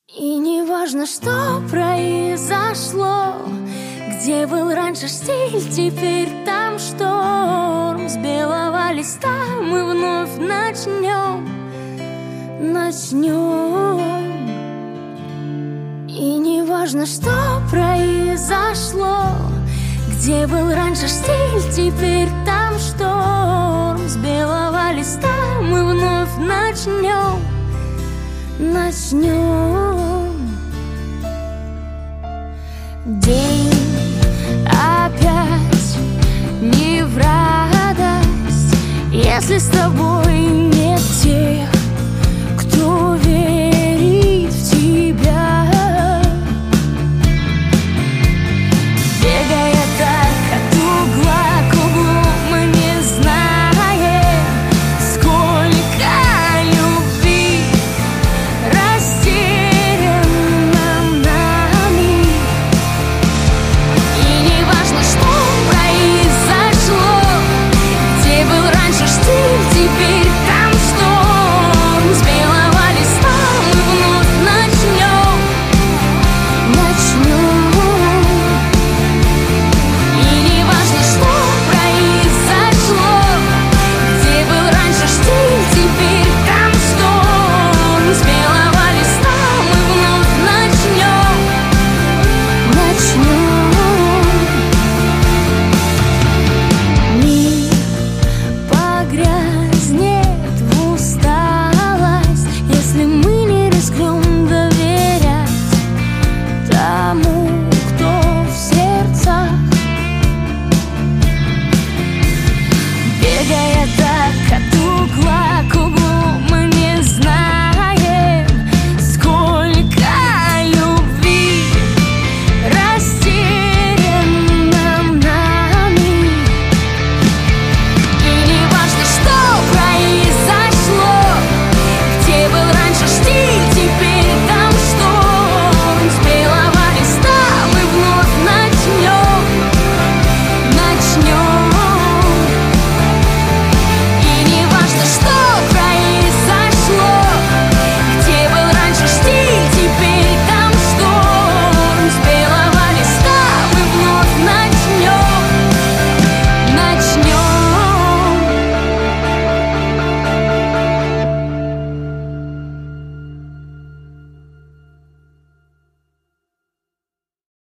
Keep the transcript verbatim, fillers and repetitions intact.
И не важно, что произошло, где был раньше штиль, теперь там шторм. С белого листа мы вновь начнем, начнем. И не важно, что произошло, где был раньше штиль, теперь там шторм. С белого листа мы вновь начнем, начнем. День опять не в радость, если с тобой